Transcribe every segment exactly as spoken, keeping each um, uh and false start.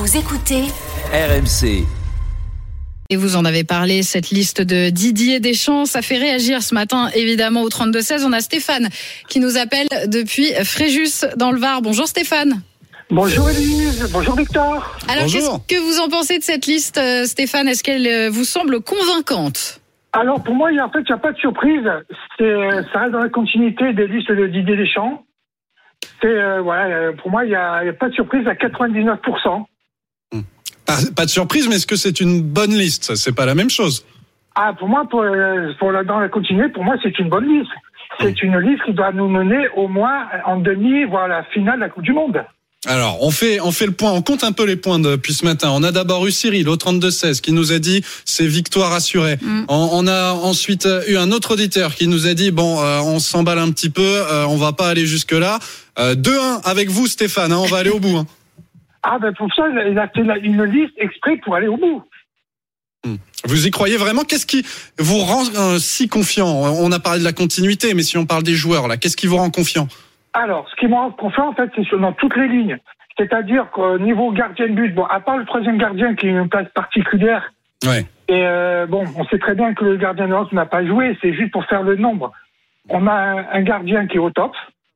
Vous écoutez R M C. Et vous en avez parlé, cette liste de Didier Deschamps, ça fait réagir ce matin, évidemment, au trente-deux seize. On a Stéphane qui nous appelle depuis Fréjus, dans le Var. Bonjour Stéphane. Bonjour Élise, bonjour Victor. Alors, Bonjour. Qu'est-ce que vous en pensez de cette liste, Stéphane ? Est-ce qu'elle vous semble convaincante ? Alors pour moi, il y a, en fait, il n'y a pas de surprise. C'est, ça reste dans la continuité des listes de Didier Deschamps. C'est, euh, voilà, pour moi, il n'y a, il y a pas de surprise à quatre-vingt-dix-neuf pour cent. Pas, pas de surprise, mais est-ce que c'est une bonne liste ? Ça, c'est pas la même chose. Ah, pour moi, pour, pour la, dans la continuité, pour moi, c'est une bonne liste. C'est une liste qui doit nous mener au moins en demi, voire la finale de la Coupe du Monde. Alors, on fait, on fait le point, on compte un peu les points depuis ce matin. On a d'abord eu Cyril au trente-deux seize qui nous a dit c'est victoire assurée. Mm. On, on a ensuite eu un autre auditeur qui nous a dit bon, euh, on s'emballe un petit peu, euh, on va pas aller jusque là. Euh, deux un avec vous Stéphane, hein, on va aller au bout. Hein. Ah ben pour ça, il a fait une liste exprès pour aller au bout. Mm. Vous y croyez vraiment ? Qu'est-ce qui vous rend euh, si confiant ? On a parlé de la continuité, mais si on parle des joueurs là, qu'est-ce qui vous rend confiant ? Alors, ce qui me rend confiant, en fait, c'est sur, dans toutes les lignes. C'est-à-dire qu'au niveau gardien de but, bon, à part le troisième gardien qui a une place particulière, ouais. et euh, bon, on sait très bien que le gardien de Lens n'a pas joué, c'est juste pour faire le nombre. On a un, un gardien qui est au top.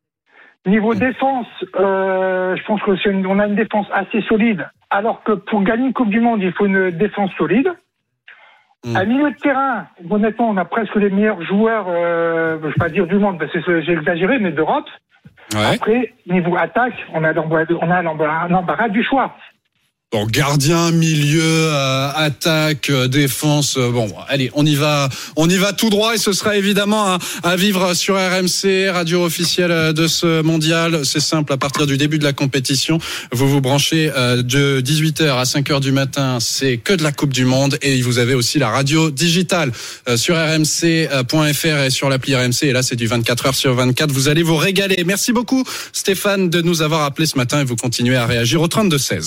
Niveau mmh. défense, euh, je pense que c'est une, on a une défense assez solide, alors que pour gagner une Coupe du Monde, il faut une défense solide. Mmh. À milieu de terrain, honnêtement, on a presque les meilleurs joueurs, euh, je ne vais pas dire du monde, parce que j'ai exagéré, mais d'Europe. Ouais. Après, niveau attaque, on a l'embarras, on a l'embarras, l'embarras du choix. Bon, gardien, milieu, euh, attaque, euh, défense. Euh, bon, allez, on y va, on y va tout droit et ce sera évidemment à, à vivre sur R M C, radio officielle de ce mondial. C'est simple, à partir du début de la compétition, vous vous branchez euh, de dix-huit heures à cinq heures du matin. C'est que de la Coupe du Monde et vous avez aussi la radio digitale euh, sur r m c point f r et sur l'appli R M C. Et là, c'est du vingt-quatre heures sur vingt-quatre. Vous allez vous régaler. Merci beaucoup, Stéphane, de nous avoir appelé ce matin et vous continuez à réagir au trente-deux seize.